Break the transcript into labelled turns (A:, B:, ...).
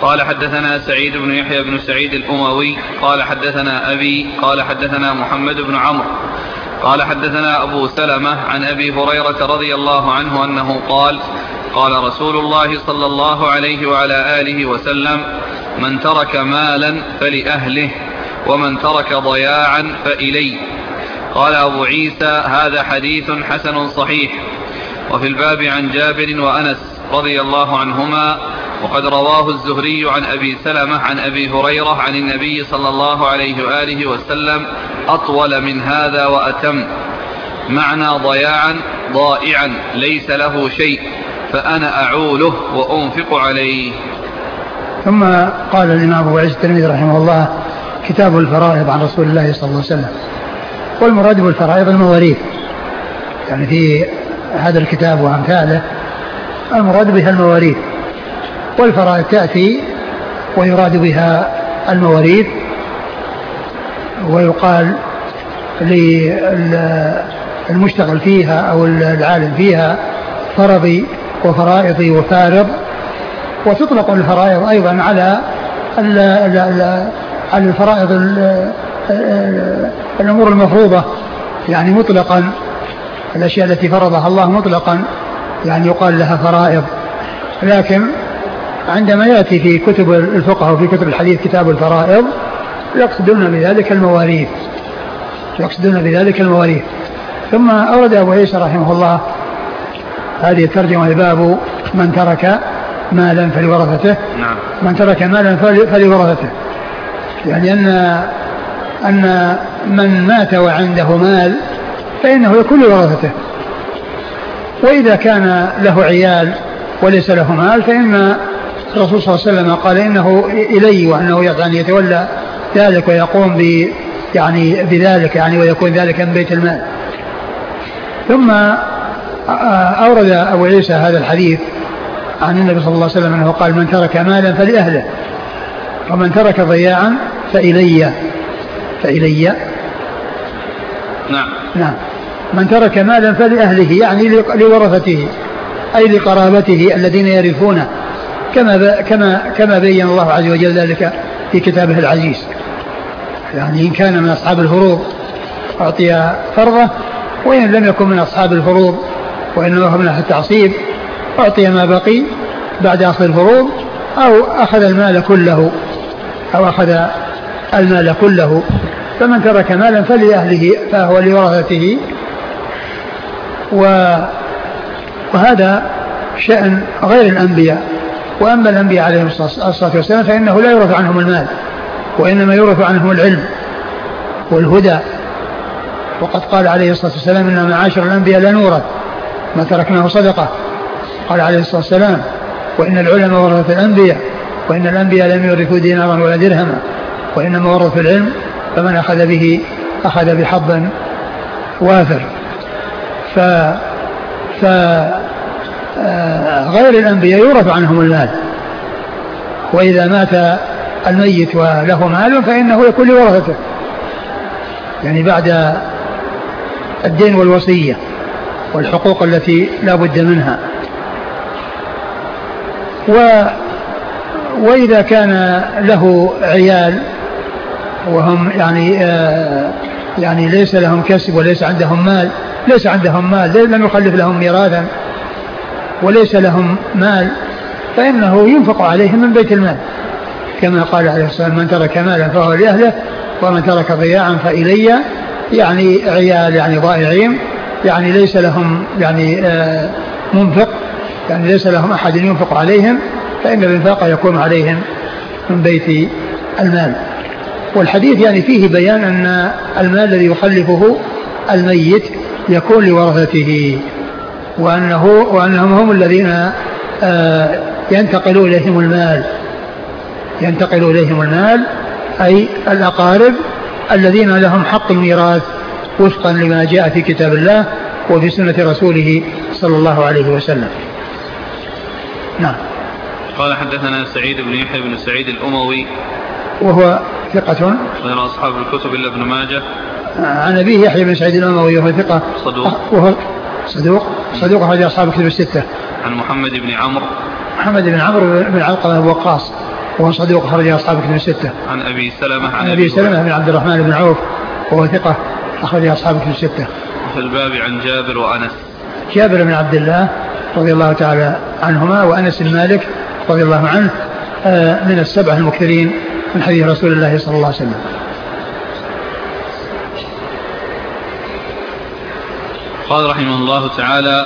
A: قال حدثنا سعيد بن يحيى بن سعيد الأموي قال حدثنا أبي قال حدثنا محمد بن عمرو قال حدثنا أبو سلمة عن أبي هريرة رضي الله عنه أنه قال قال رسول الله صلى الله عليه وعلى آله وسلم من ترك مالا فلأهله ومن ترك ضياعا فإلي. قال أبو عيسى هذا حديث حسن صحيح. وفي الباب عن جابر وأنس رضي الله عنهما وقد رواه الزهري عن أبي سلمة عن أبي هريرة عن النبي صلى الله عليه وآله وسلم أطول من هذا وأتم. معنى ضياعا ضائعا ليس له شيء فأنا أعوله وأنفق عليه.
B: ثم قال الإمام أبو عيسى الترمذي رحمه الله كتاب الفرائض عن رسول الله صلى الله عليه وسلم. والمراد بالفرائض المواريث، يعني في هذا الكتاب وأمثاله المراد بها المواريث، والفرائض تأتي ويراد بها المواريث، ويقال للمشتغل فيها أو العالم فيها فرضي وفرائضي وفارض. وتطلق الفرائض أيضا على الفرائض الأمور المفروضة، يعني مطلقا الأشياء التي فرضها الله مطلقا يعني يقال لها فرائض. لكن عندما يأتي في كتب الفقه وفي كتب الحديث كتاب الفرائض يقصدون بذلك المواريث. ثم أورد أبو عيسى رحمه الله هذه الترجمة لباب من ترك مالا فلورثته. من ترك مالا فلورثته، يعني أن من مات وعنده مال فإنه يكون لورثته، وإذا كان له عيال وليس له مال فإن الرسول صلى الله عليه وسلم قال إنه إلي، وأنه يعني يتولى ذلك ويقوم بذلك يعني ويكون ذلك من بيت المال. ثم أورد أبو عيسى هذا الحديث عن النبي صلى الله عليه وسلم أنه قال من ترك مالا فلأهله ومن ترك ضياعا فإلي. نعم. من ترك مالا فلأهله يعني لورثته أي لقرابته الذين يرثونه، كما بين الله عز وجل ذلك في كتابه العزيز. يعني إن كان من أصحاب الفروض أعطي فرضه، وإن لم يكن من أصحاب الفروض وإنه هو من أهل التعصيب أعطي ما بقي بعد أخذ الفروض، أو أخذ المال كله. فمن ترك مالا فلأهله فهو لورثته. وهذا شأن غير الأنبياء. وأما الأنبياء عليهم الصلاة والسلام فإنه لا يورث عنهم المال، وإنما يورث عنهم العلم والهدى. وقد قال عليه الصلاة والسلام إن معاشر الأنبياء لا نورث ما تركناه صدقة. قال عليه الصلاة والسلام وإن العلماء ورثة الأنبياء، وإن الأنبياء لم يورثوا دينارا ولا درهما، وإنما ورثوا العلم، فمن أخذ به أخذ بحظ وافر. غير الأنبياء يورث عنهم المال، وإذا مات الميت وله مال فإنه يكون لورثته، يعني بعد الدين والوصية والحقوق التي لا بد منها. وإذا كان له عيال وهم يعني ليس لهم كسب وليس عندهم مال، لم يخلف لهم ميراثا وليس لهم مال، فإنه ينفق عليهم من بيت المال، كما قال عليه الصلاة والسلام من ترك مالا فهو لأهله ومن ترك ضياعا فإلي. يعني عيال يعني ضائعين، يعني ليس لهم منفق، يعني ليس لهم أحد ينفق عليهم، فإن الإنفاق يكون عليهم من بيت المال. والحديث يعني فيه بيان أن المال الذي يخلفه الميت يكون لورثته، وأنهم هم الذين ينتقل إليهم المال، أي الأقارب الذين لهم حق الميراث وفقا لما جاء في كتاب الله وفي سنة رسوله صلى الله عليه وسلم. نعم.
A: قال حدثنا سعيد بن يحيى بن سعيد الأموي
B: وهو ثقة
A: غير أصحاب الكتب إلا ابن ماجه.
B: عن أبيه يحيى بن سعيد الأموي وهو ثقة وهو صدوق أخرج أصحاب الكتب الستة.
A: عن محمد بن عمرو
B: بن علقمة بن وقاص وهو صدوق أخرج أصحاب الكتب الستة.
A: عن أبي سلمة
B: عن أبي سلمة بن عبد الرحمن بن عوف وهو ثقة أخرج أصحاب الكتب الستة.
A: وفي الباب عن جابر وأنس.
B: جابر بن عبد الله رضي الله تعالى عنهما وأنس بن مالك رضي الله عنه من السبعة المكثرين من حديث رسول الله صلى الله عليه وسلم.
A: قال رحمه الله تعالى